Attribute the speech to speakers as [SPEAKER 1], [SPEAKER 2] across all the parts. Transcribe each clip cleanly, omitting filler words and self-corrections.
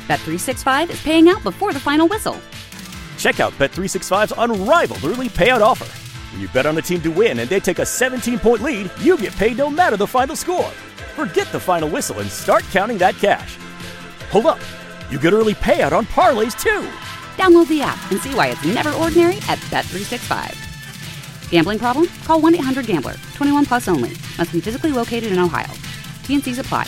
[SPEAKER 1] Bet365 is paying out before the final whistle.
[SPEAKER 2] Check out Bet365's unrivaled early payout offer. When you bet on a team to win and they take a 17-point lead, you get paid no matter the final score. Forget the final whistle and start counting that cash. Hold up. You get early payout on parlays, too.
[SPEAKER 1] Download the app and see why it's never ordinary at Bet365. Gambling problem? Call 1-800-GAMBLER. 21 plus only. Must be physically located in Ohio. T&Cs apply.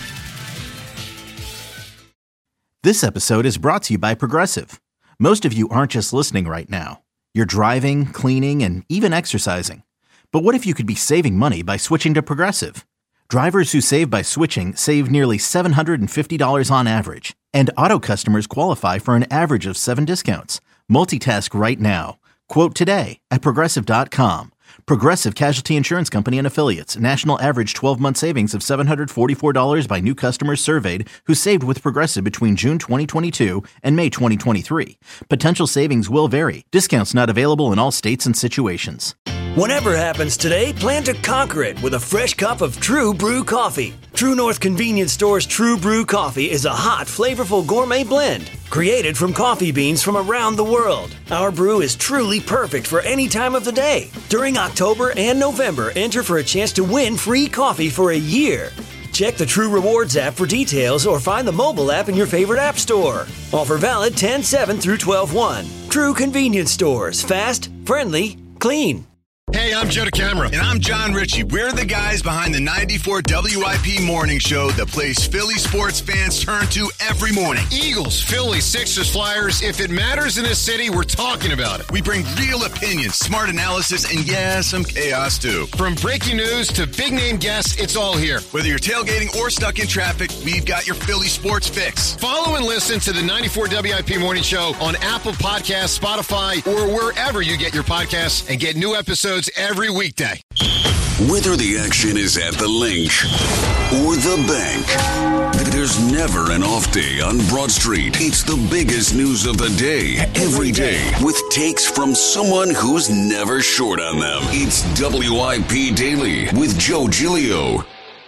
[SPEAKER 3] This episode is brought to you by Progressive. Most of you aren't just listening right now. You're driving, cleaning, and even exercising. But what if you could be saving money by switching to Progressive? Drivers who save by switching save nearly $750 on average. And auto customers qualify for an average of 7 discounts. Multitask right now. Quote today at Progressive.com. Progressive Casualty Insurance Company and Affiliates. National average 12-month savings of $744 by new customers surveyed who saved with Progressive between June 2022 and May 2023. Potential savings will vary. Discounts not available in all states and situations.
[SPEAKER 4] Whatever happens today, plan to conquer it with a fresh cup of True Brew coffee. True North Convenience Store's True Brew coffee is a hot, flavorful gourmet blend created from coffee beans from around the world. Our brew is truly perfect for any time of the day. During October and November, enter for a chance to win free coffee for a year. Check the True Rewards app for details or find the mobile app in your favorite app store. Offer valid 10/7 through 12/1. True Convenience Stores. Fast, friendly, clean.
[SPEAKER 5] Hey, I'm Joe DeCamara. And I'm John Ritchie. We're the guys behind the 94 WIP morning show that plays Philly sports fans turn to every morning.
[SPEAKER 6] Eagles, Phillies, Sixers, Flyers. If it matters in this city, we're talking about it.
[SPEAKER 5] We bring real opinions, smart analysis, and yeah, some chaos too.
[SPEAKER 6] From breaking news to big-name guests, it's all here.
[SPEAKER 5] Whether you're tailgating or stuck in traffic, we've got your Philly sports fix.
[SPEAKER 6] Follow and listen to the 94 WIP morning show on Apple Podcasts, Spotify, or wherever you get your podcasts and get new episodes every weekday.
[SPEAKER 7] Whether the action is at the link or the bank, there's never an off day on Broad Street. It's the biggest news of the day, every day, with takes from someone who's never short on them. It's WIP Daily with Joe Giglio.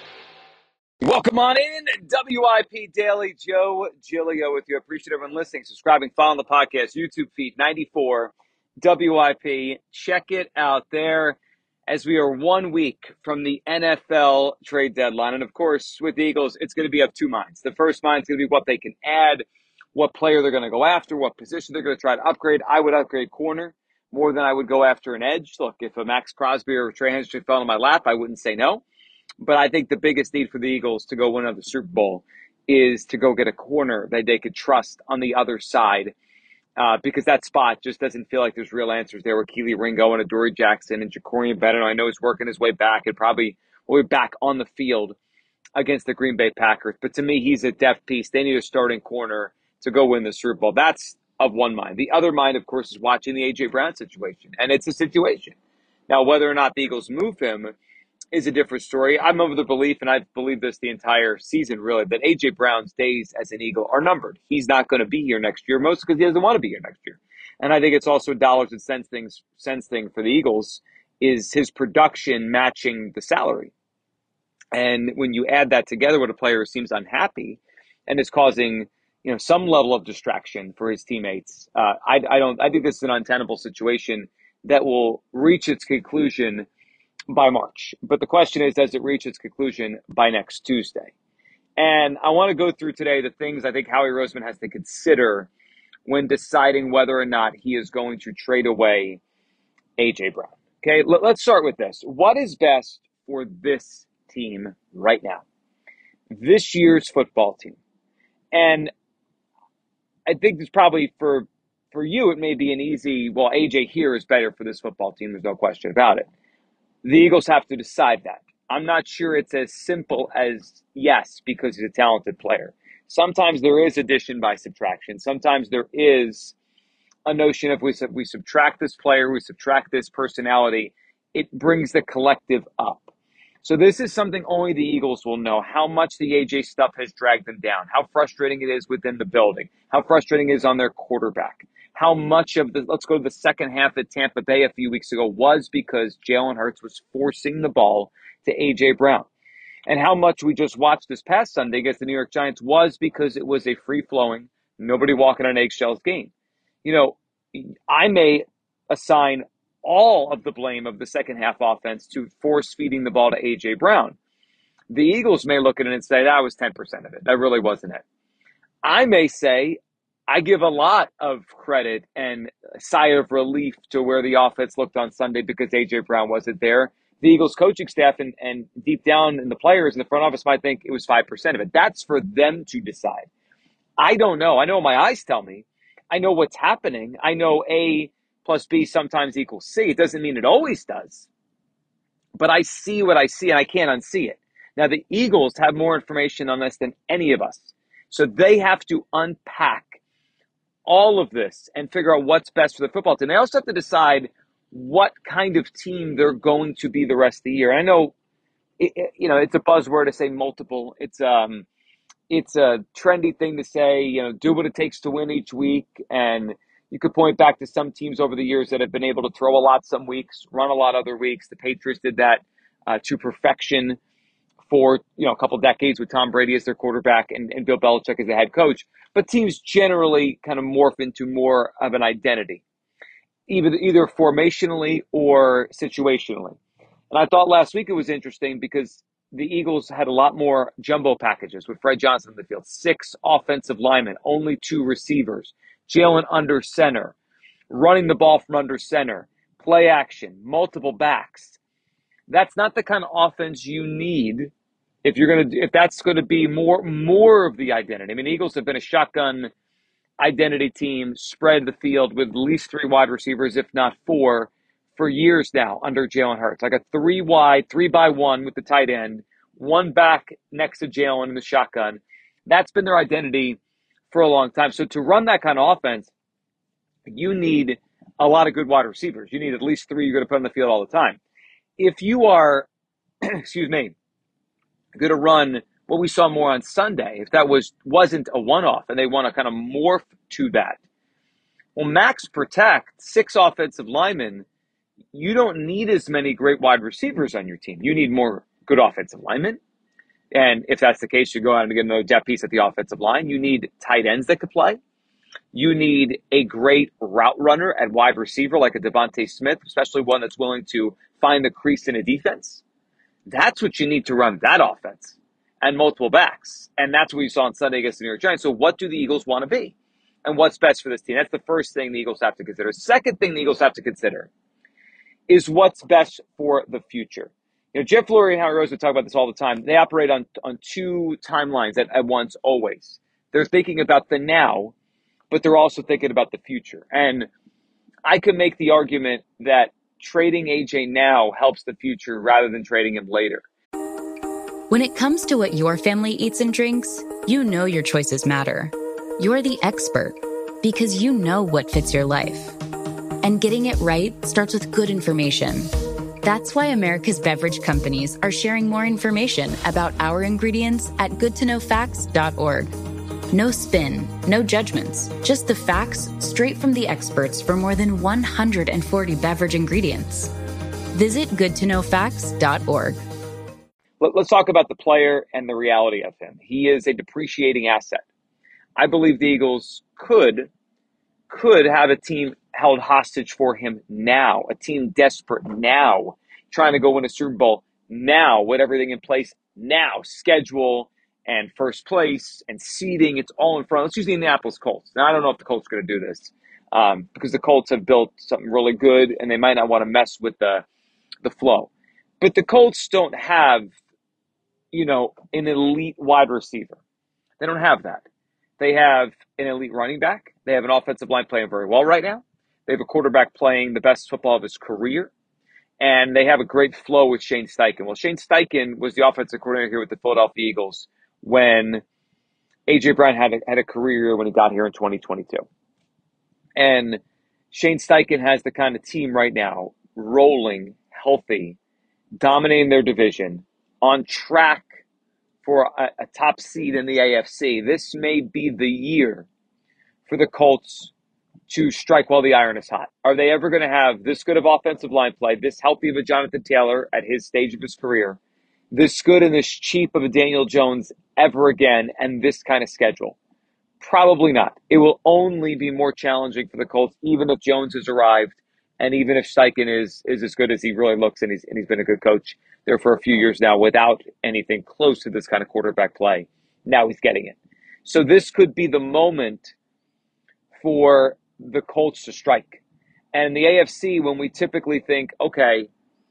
[SPEAKER 8] Welcome on in, WIP Daily. Joe Giglio with you. Appreciate everyone listening, subscribing, following the podcast, YouTube feed, 94 WIP. Check it out there as we are 1 week from the NFL trade deadline. And of course, with the Eagles, it's going to be of two minds. The first mind is going to be what they can add, what player they're going to go after, what position they're going to try to upgrade. I would upgrade corner more than I would go after an edge. Look, if a Max Crosby or a Trey Hendrickson fell in my lap, I wouldn't say no. But I think the biggest need for the Eagles to go win another Super Bowl is to go get a corner that they could trust on the other side. Because that spot just doesn't feel like there's real answers there with Keely Ringo and Adoree Jackson and Jacorian Bennett. I know he's working his way back and probably will be back on the field against the Green Bay Packers. But to me, he's a depth piece. They need a starting corner to go win the Super Bowl. That's of one mind. The other mind, of course, is watching the A.J. Brown situation. And it's a situation. Now, whether or not the Eagles move him is a different story. I'm of the belief, and I've believed this the entire season, really, that A.J. Brown's days as an Eagle are numbered. He's not going to be here next year, mostly because he doesn't want to be here next year. And I think it's also dollars and cents thing for the Eagles is his production matching the salary. And when you add that together with a player who seems unhappy and is causing, some level of distraction for his teammates, I think this is an untenable situation that will reach its conclusion by March. But the question is, does it reach its conclusion by next Tuesday? And I want to go through today the things I think Howie Roseman has to consider when deciding whether or not he is going to trade away A.J. Brown. Okay, let's start with this. What is best for this team right now? This year's football team. And I think it's probably for you, it may be an easy, well, A.J. here is better for this football team. There's no question about it. The Eagles have to decide that. I'm not sure it's as simple as yes, because he's a talented player. Sometimes there is addition by subtraction. Sometimes there is a notion of we subtract this player, we subtract this personality, it brings the collective up. So this is something only the Eagles will know, how much the AJ stuff has dragged them down, how frustrating it is within the building, how frustrating it is on their quarterback, how much of the, let's go to the second half at Tampa Bay a few weeks ago, was because Jalen Hurts was forcing the ball to A.J. Brown. And how much we just watched this past Sunday against the New York Giants was because it was a free-flowing, Nobody walking on eggshells game. I may assign all of the blame of the second half offense to force feeding the ball to A.J. Brown. The Eagles may look at it and say, that was 10% of it. That really wasn't it. I may say, I give a lot of credit and a sigh of relief to where the offense looked on Sunday because A.J. Brown wasn't there. The Eagles coaching staff and deep down in the players in the front office might think it was 5% of it. That's for them to decide. I don't know. I know my eyes tell me. I know what's happening. I know A plus B sometimes equals C. It doesn't mean it always does. But I see what I see, and I can't unsee it. Now, the Eagles have more information on this than any of us. So they have to unpack all of this and figure out what's best for the football team. They also have to decide what kind of team they're going to be the rest of the year. I know, it's a buzzword to say multiple. It's a trendy thing to say, do what it takes to win each week. And you could point back to some teams over the years that have been able to throw a lot some weeks, run a lot other weeks. The Patriots did that to perfection for a couple decades with Tom Brady as their quarterback and Bill Belichick as the head coach. But teams generally kind of morph into more of an identity, either formationally or situationally. And I thought last week it was interesting because the Eagles had a lot more jumbo packages with Fred Johnson in the field. 6 offensive linemen, only 2 receivers. Jalen under center, running the ball from under center, play action, multiple backs. That's not the kind of offense you need if that's going to be more of the identity. I mean, Eagles have been a shotgun identity team, spread the field with at least 3 wide receivers, if not 4, for years now under Jalen Hurts. Like a 3 wide, 3-by-1 with the tight end, 1 back next to Jalen in the shotgun. That's been their identity for a long time. So to run that kind of offense, you need a lot of good wide receivers. You need at least 3 you're going to put on the field all the time. If you are, going to run what we saw more on Sunday, if that wasn't a one-off and they want to kind of morph to that, well, max protect 6 offensive linemen, you don't need as many great wide receivers on your team. You need more good offensive linemen. And if that's the case, you go out and get another depth piece at the offensive line. You need tight ends that could play. You need a great route runner at wide receiver like a Devontae Smith, especially one that's willing to find the crease in a defense. That's what you need to run that offense, and multiple backs. And that's what you saw on Sunday against the New York Giants. So what do the Eagles want to be? And what's best for this team? That's the first thing the Eagles have to consider. Second thing the Eagles have to consider is what's best for the future. Jeff Lurie and Howie Roseman talk about this all the time. They operate on 2 timelines at once, always. They're thinking about the now, but they're also thinking about the future. And I could make the argument that trading AJ now helps the future rather than trading him later.
[SPEAKER 9] When it comes to what your family eats and drinks, you know your choices matter. You're the expert because you know what fits your life. And getting it right starts with good information. That's why America's beverage companies are sharing more information about our ingredients at goodtoknowfacts.org. No spin, no judgments, just the facts straight from the experts for more than 140 beverage ingredients. Visit goodtoknowfacts.org.
[SPEAKER 8] Let's talk about the player and the reality of him. He is a depreciating asset. I believe the Eagles could have a team held hostage for him now, a team desperate now, trying to go win a Super Bowl now, with everything in place now, schedule and first place and seeding. It's all in front. Let's use the Indianapolis Colts. Now, I don't know if the Colts are going to do this because the Colts have built something really good and they might not want to mess with the flow. But the Colts don't have, an elite wide receiver. They don't have that. They have an elite running back. They have an offensive line playing very well right now. They have a quarterback playing the best football of his career. And they have a great flow with Shane Steichen. Well, Shane Steichen was the offensive coordinator here with the Philadelphia Eagles when A.J. Brown had a career year when he got here in 2022. And Shane Steichen has the kind of team right now, rolling, healthy, dominating their division, on track for a top seed in the AFC. This may be the year for the Colts to strike while the iron is hot. Are they ever going to have this good of offensive line play, this healthy of a Jonathan Taylor at his stage of his career, this good and this cheap of a Daniel Jones ever again, and this kind of schedule? Probably not. It will only be more challenging for the Colts, even if Jones has arrived, and even if Steichen is as good as he really looks, and he's been a good coach there for a few years now without anything close to this kind of quarterback play. Now he's getting it. So this could be the moment for the Colts to strike. And the AFC, when we typically think, okay,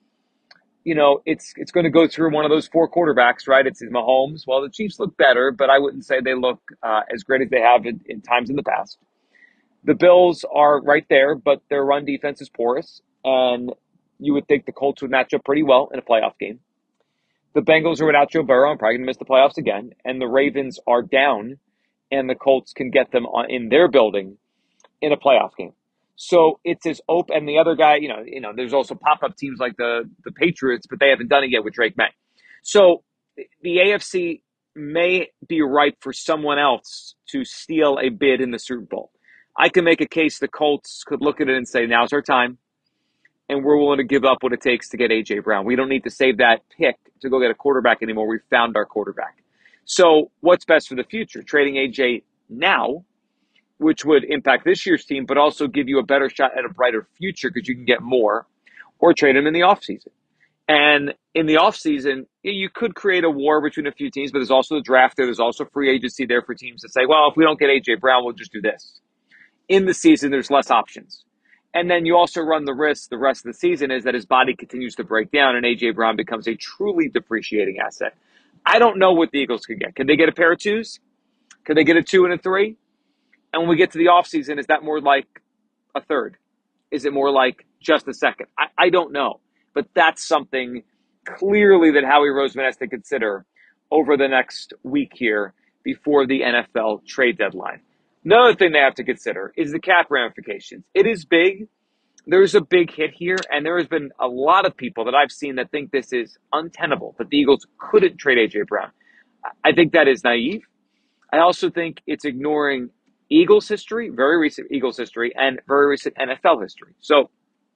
[SPEAKER 8] it's going to go through one of those four quarterbacks, right? It's Mahomes. Well, the Chiefs look better, but I wouldn't say they look as great as they have in times in the past. The Bills are right there, but their run defense is porous, and you would think the Colts would match up pretty well in a playoff game. The Bengals are without Joe Burrow and probably going to miss the playoffs again, and the Ravens are down, and the Colts can get them in their building in a playoff game. So it's as open, and the other guy, there's also pop-up teams like the Patriots, but they haven't done it yet with Drake May. So the AFC may be ripe for someone else to steal a bid in the Super Bowl. I can make a case the Colts could look at it and say, now's our time, and we're willing to give up what it takes to get A.J. Brown. We don't need to save that pick to go get a quarterback anymore. We found our quarterback. So what's best for the future? Trading A.J. now, which would impact this year's team, but also give you a better shot at a brighter future because you can get more, or trade him in the offseason. And in the offseason, you could create a war between a few teams, but there's also the draft there. There's also free agency there for teams to say, well, if we don't get A.J. Brown, we'll just do this. In the season, there's less options. And then you also run the risk the rest of the season is that his body continues to break down and A.J. Brown becomes a truly depreciating asset. I don't know what the Eagles could get. Could they get a pair of twos? Could they get a 2 and a 3? And when we get to the offseason, is that more like a third? Is it more like just a second? I don't know. But that's something clearly that Howie Roseman has to consider over the next week here before the NFL trade deadline. Another thing they have to consider is the cap ramifications. It is big. There's a big hit here, and there has been a lot of people that I've seen that think this is untenable, that the Eagles couldn't trade A.J. Brown. I think that is naive. I also think it's ignoring Eagles history, very recent Eagles history, and very recent NFL history. So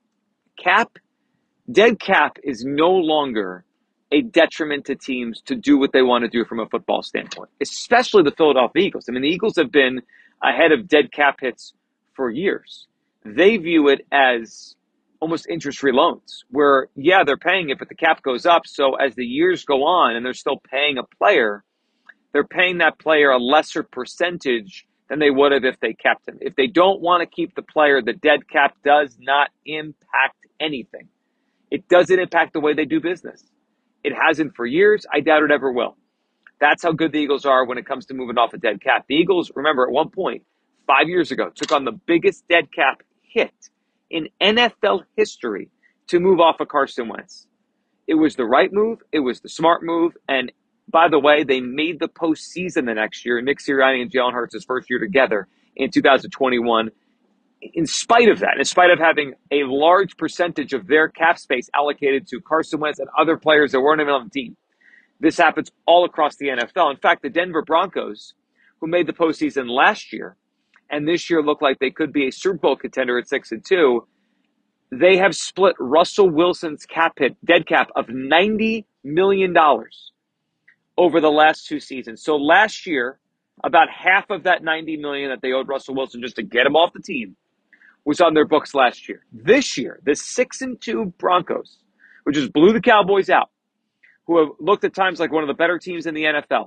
[SPEAKER 8] dead cap is no longer a detriment to teams to do what they want to do from a football standpoint, especially the Philadelphia Eagles. I mean, the Eagles have been ahead of dead cap hits for years. They view it as almost interest-free loans where, yeah, they're paying it, but the cap goes up. So as the years go on and they're still paying a player, they're paying that player a lesser percentage than they would have if they kept him. If they don't want to keep the player, the dead cap does not impact anything. It doesn't impact the way they do business. It hasn't for years. I doubt it ever will. That's how good the Eagles are when it comes to moving off a dead cap. The Eagles, remember, at one point, 5 years ago, took on the biggest dead cap hit in NFL history to move off of Carson Wentz. It was the right move. It was the smart move. And by the way, they made the postseason the next year. Nick Sirianni and Jalen Hurts' first year together in 2021. In spite of that, in spite of having a large percentage of their cap space allocated to Carson Wentz and other players that weren't even on the team. This happens all across the NFL. In fact, the Denver Broncos, who made the postseason last year, and this year look like they could be a Super Bowl contender at 6-2, they have split Russell Wilson's cap hit, dead cap of $90 million over the last two seasons. So last year, about half of that $90 million that they owed Russell Wilson just to get him off the team was on their books last year. This year, the 6-2 Broncos, who just blew the Cowboys out, who have looked at times like one of the better teams in the NFL,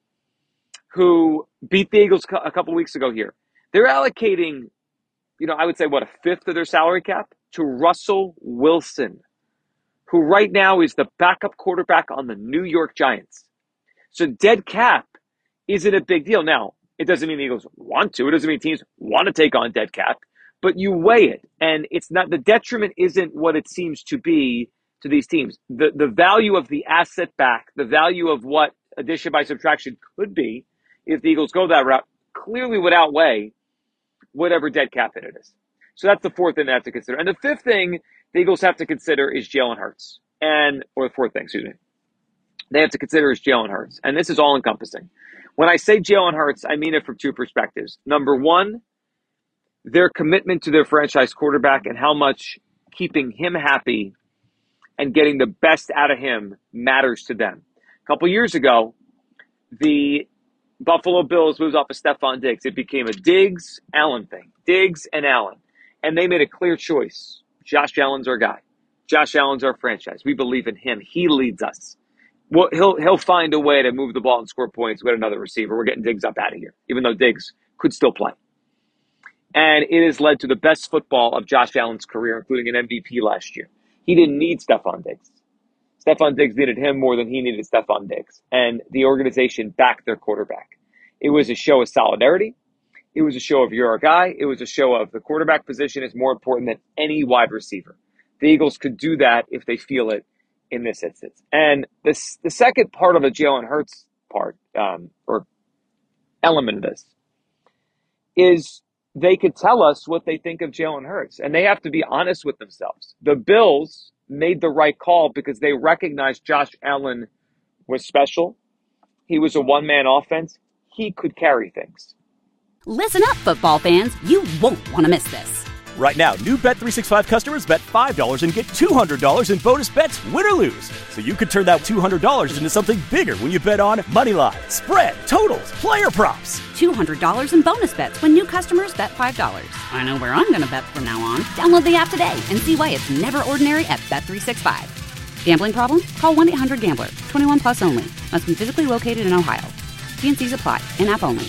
[SPEAKER 8] who beat the Eagles a couple weeks ago here. They're allocating, I would say, a fifth of their salary cap to Russell Wilson, who right now is the backup quarterback on the New York Giants. So dead cap isn't a big deal. Now, it doesn't mean the Eagles want to. It doesn't mean teams want to take on dead cap, but you weigh it. And it's not, the detriment isn't what it seems to be to these teams. The value of the asset back, the value of what addition by subtraction could be if the Eagles go that route, clearly would outweigh whatever dead cap hit it is. So that's the fourth thing they have to consider. And the fifth thing the Eagles have to consider is Jalen Hurts. Or the fourth thing, they have to consider is Jalen Hurts. And this is all encompassing. When I say Jalen Hurts, I mean it from two perspectives. Number one, their commitment to their franchise quarterback and how much keeping him happy and getting the best out of him matters to them. A couple years ago, the Buffalo Bills moves off of Stephon Diggs. It became a Diggs-Allen thing. Diggs and Allen. And they made a clear choice. Josh Allen's our guy. Josh Allen's our franchise. We believe in him. He leads us. Well, he'll find a way to move the ball and score points with another receiver. We're getting Diggs up out of here, even though Diggs could still play. And it has led to the best football of Josh Allen's career, including an MVP last year. He didn't need Stephon Diggs. Stephon Diggs needed him more than he needed Stephon Diggs. And the organization backed their quarterback. It was a show of solidarity. It was a show of you're our guy. It was a show of the quarterback position is more important than any wide receiver. The Eagles could do that if they feel it in this instance. And the second part of the Jalen Hurts part, or element of this, is they could tell us what they think of Jalen Hurts. And they have to be honest with themselves. The Bills made the right call because they recognized Josh Allen was special. He was a one-man offense. He could carry things.
[SPEAKER 1] Listen up, football fans. You won't want to miss this.
[SPEAKER 2] Right now, new Bet365 customers bet $5 and get $200 in bonus bets, win or lose. So you could turn that $200 into something bigger when you bet on Moneyline, spread, totals, player props.
[SPEAKER 1] $200 in bonus bets when new customers bet $5. I know where I'm going to bet from now on. Download the app today and see why it's never ordinary at Bet365. Gambling problem? Call 1-800-GAMBLER. 21 plus only. Must be physically located in Ohio. T&Cs apply. In-app only.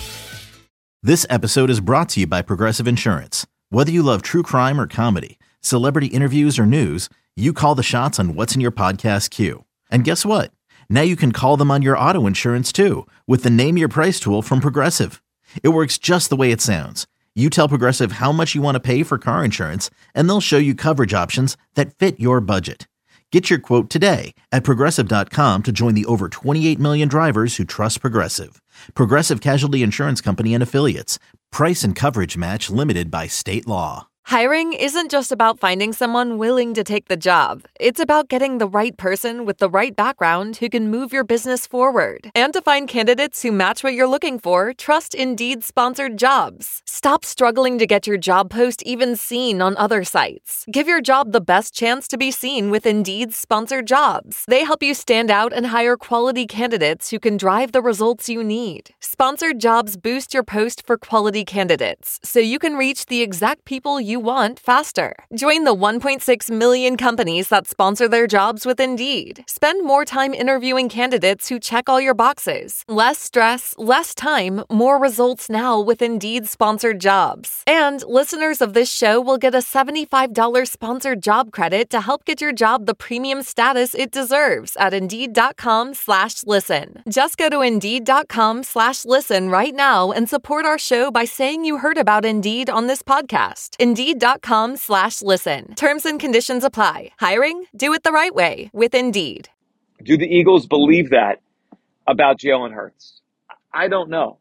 [SPEAKER 3] This episode is brought to you by Progressive Insurance. Whether you love true crime or comedy, celebrity interviews or news, you call the shots on what's in your podcast queue. And guess what? Now you can call them on your auto insurance too with the Name Your Price tool from Progressive. It works just the way it sounds. You tell Progressive how much you want to pay for car insurance, and they'll show you coverage options that fit your budget. Get your quote today at Progressive.com to join the over 28 million drivers who trust Progressive. Progressive Casualty Insurance Company and Affiliates. Price and coverage match limited by state law.
[SPEAKER 10] Hiring isn't just about finding someone willing to take the job. It's about getting the right person with the right background who can move your business forward. And to find candidates who match what you're looking for, trust Indeed-sponsored jobs. Stop struggling to get your job post even seen on other sites. Give your job the best chance to be seen with Indeed-sponsored jobs. They help you stand out and hire quality candidates who can drive the results you need. Sponsored jobs boost your post for quality candidates, so you can reach the exact people you want faster. Join the 1.6 million companies that sponsor their jobs with Indeed. Spend more time interviewing candidates who check all your boxes. Less stress, less time, more results now with Indeed-sponsored jobs. And listeners of this show will get a $75 sponsored job credit to help get your job the premium status it deserves at Indeed.com/listen. Just go to Indeed.com/listen right now and support our show by saying you heard about Indeed on this podcast. Indeed.com/listen. Terms and conditions apply. Hiring? Do it the right way with Indeed.
[SPEAKER 8] Do the Eagles believe that about Jalen Hurts? I don't know.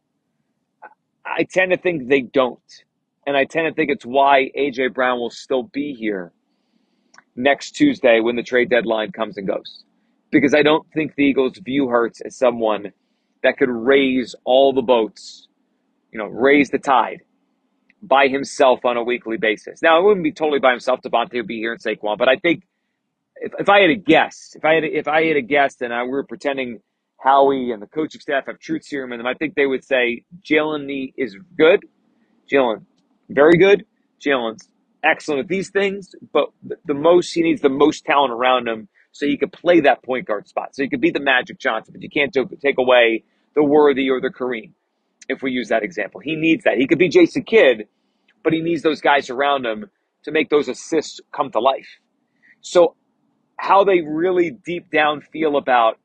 [SPEAKER 8] I tend to think they don't. And I tend to think it's why A.J. Brown will still be here next Tuesday when the trade deadline comes and goes. Because I don't think the Eagles view Hurts as someone that could raise all the boats, raise the tide by himself on a weekly basis. Now, it wouldn't be totally by himself. Devontae would be here and Saquon. But I think if I had a guess, if I had a guess and we were pretending Howie and the coaching staff have truth serum in them, I think they would say Jalen is good. Jalen, very good. Jalen's excellent at these things, but he needs the most talent around him so he could play that point guard spot. So he could be the Magic Johnson, but you can't take away the Worthy or the Kareem, if we use that example. He needs that. He could be Jason Kidd, but he needs those guys around him to make those assists come to life. So how they really deep down feel about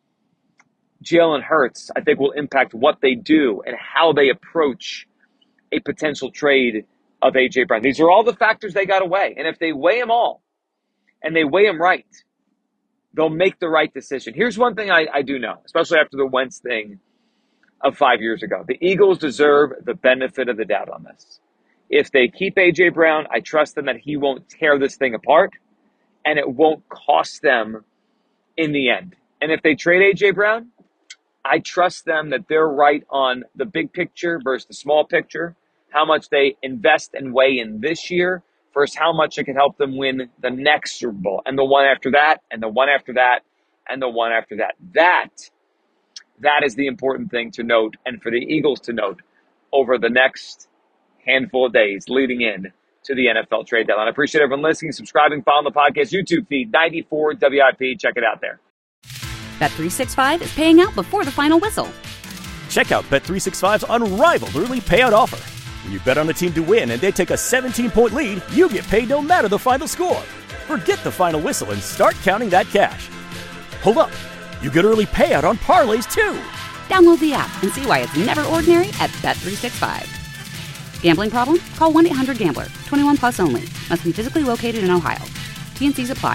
[SPEAKER 8] Jalen Hurts, I think, will impact what they do and how they approach a potential trade of A.J. Brown. These are all the factors they got to weigh. And if they weigh them all and they weigh them right, they'll make the right decision. Here's one thing I do know, especially after the Wentz thing of 5 years ago. The Eagles deserve the benefit of the doubt on this. If they keep A.J. Brown, I trust them that he won't tear this thing apart and it won't cost them in the end. And if they trade A.J. Brown, I trust them that they're right on the big picture versus the small picture, how much they invest and weigh in this year versus how much it can help them win the next Super Bowl and the one after that and the one after that and the one after that. That is the important thing to note, and for the Eagles to note over the next handful of days leading in to the NFL trade deadline. I appreciate everyone listening, subscribing, following the podcast YouTube feed, 94 WIP. Check it out there.
[SPEAKER 1] Bet365 is paying out before the final whistle.
[SPEAKER 2] Check out Bet365's unrivaled early payout offer. When you bet on a team to win and they take a 17-point lead, you get paid no matter the final score. Forget the final whistle and start counting that cash. Hold up. You get early payout on parlays, too.
[SPEAKER 1] Download the app and see why it's never ordinary at Bet365. Gambling problem? Call 1-800-GAMBLER. 21 plus only. Must be physically located in Ohio. T&Cs apply.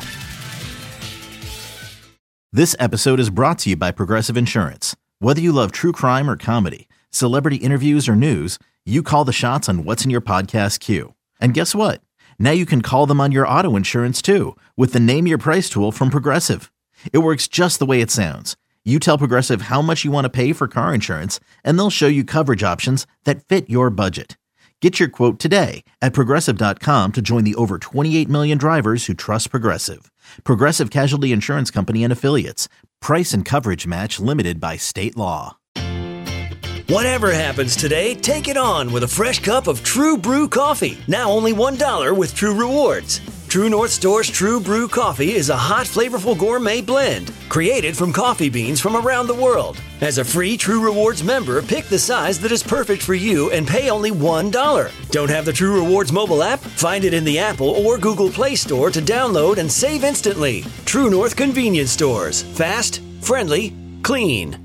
[SPEAKER 3] This episode is brought to you by Progressive Insurance. Whether you love true crime or comedy, celebrity interviews or news, you call the shots on what's in your podcast queue. And guess what? Now you can call them on your auto insurance, too, with the Name Your Price tool from Progressive. It works just the way it sounds. You tell Progressive how much you want to pay for car insurance, and they'll show you coverage options that fit your budget. Get your quote today at Progressive.com to join the over 28 million drivers who trust Progressive. Progressive Casualty Insurance Company and Affiliates. Price and coverage match limited by state law.
[SPEAKER 4] Whatever happens today, take it on with a fresh cup of True Brew coffee. Now only $1 with True Rewards. True North Store's True Brew Coffee is a hot, flavorful gourmet blend created from coffee beans from around the world. As a free True Rewards member, pick the size that is perfect for you and pay only $1. Don't have the True Rewards mobile app? Find it in the Apple or Google Play Store to download and save instantly. True North Convenience Stores. Fast, friendly, clean.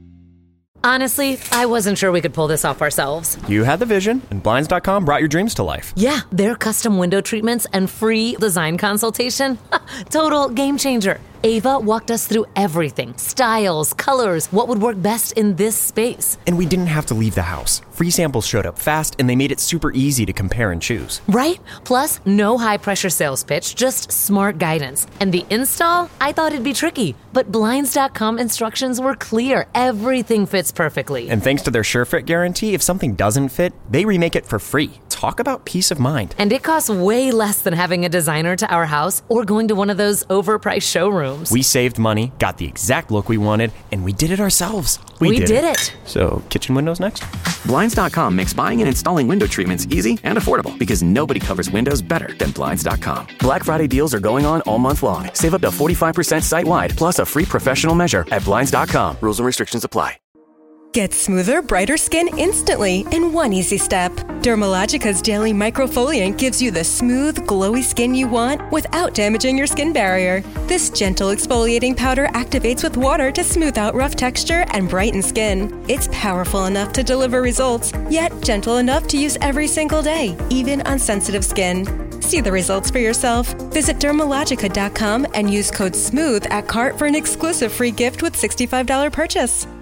[SPEAKER 11] Honestly, I wasn't sure we could pull this off ourselves.
[SPEAKER 12] You had the vision, and Blinds.com brought your dreams to life.
[SPEAKER 11] Yeah, their custom window treatments and free design consultation. Total game changer. Ava walked us through everything. Styles, colors, what would work best in this space.
[SPEAKER 12] And we didn't have to leave the house. Free samples showed up fast, and they made it super easy to compare and choose.
[SPEAKER 11] Right? Plus, no high-pressure sales pitch, just smart guidance. And the install? I thought it'd be tricky, but Blinds.com instructions were clear. Everything fits perfectly.
[SPEAKER 12] And thanks to their SureFit guarantee, if something doesn't fit, they remake it for free. Talk about peace of mind.
[SPEAKER 11] And it costs way less than having a designer to our house or going to one of those overpriced showrooms.
[SPEAKER 12] We saved money, got the exact look we wanted, and we did it ourselves.
[SPEAKER 11] We did it.
[SPEAKER 12] So, kitchen windows next?
[SPEAKER 13] Blinds.com makes buying and installing window treatments easy and affordable because nobody covers windows better than Blinds.com. Black Friday deals are going on all month long. Save up to 45% site-wide, plus a free professional measure at Blinds.com. Rules and restrictions apply.
[SPEAKER 14] Get smoother, brighter skin instantly in one easy step. Dermalogica's Daily Microfoliant gives you the smooth, glowy skin you want without damaging your skin barrier. This gentle exfoliating powder activates with water to smooth out rough texture and brighten skin. It's powerful enough to deliver results, yet gentle enough to use every single day, even on sensitive skin. See the results for yourself. Visit Dermalogica.com and use code SMOOTH at cart for an exclusive free gift with $65 purchase.